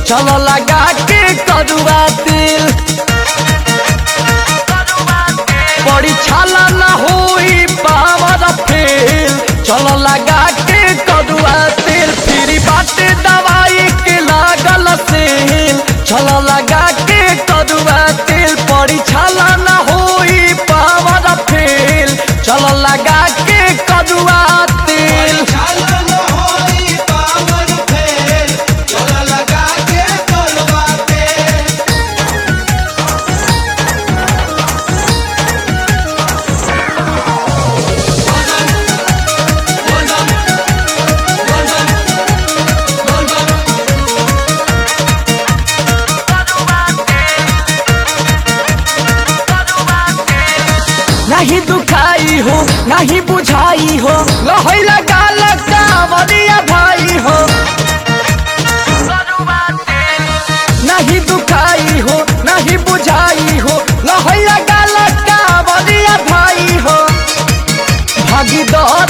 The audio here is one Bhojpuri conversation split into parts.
चलो लगा के करुआ तेल बड़ी छाला ना होई पावर फेल। चलो लगा के करुआ तेल फ्री बाटे दवाई के लागल सेल। चलो लगा के करुआ तेल बड़ी छाला ना होई पावर फेल। चलो लगा के करुआ तेल नहीं दुखाई हो नहीं बुझाई हो लहई लगा लगा बलिया भाई हो। नहीं दुखाई हो नहीं बुझाई हो लहई लगा लगा बलिया भाई हो। भागी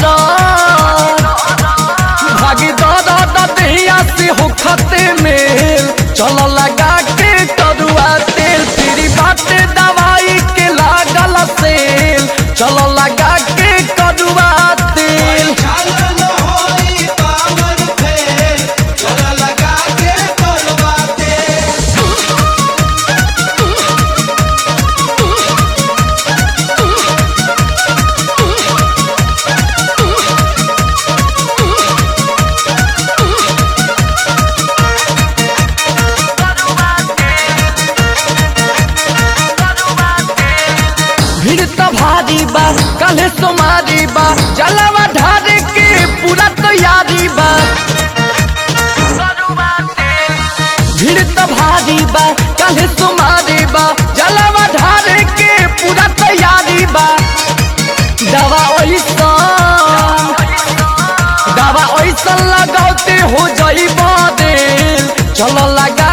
दौड़ा दहिया से हो खते मेल। चलो लगा के करुआ तेल फ्री बाटे दवाई के लागल सेल। चलो लगा के करुआ तेल भीड़ तो भारी बा कल सोमारी बा जलवा ढारे के पूरा तैयारी बा। भीड़ तो भारी बा कल सोमारी बा जलवा ढारे के पूरा तैयारी बा। दवा ओइसन लगाते हो जाई बादेल। चलो लगा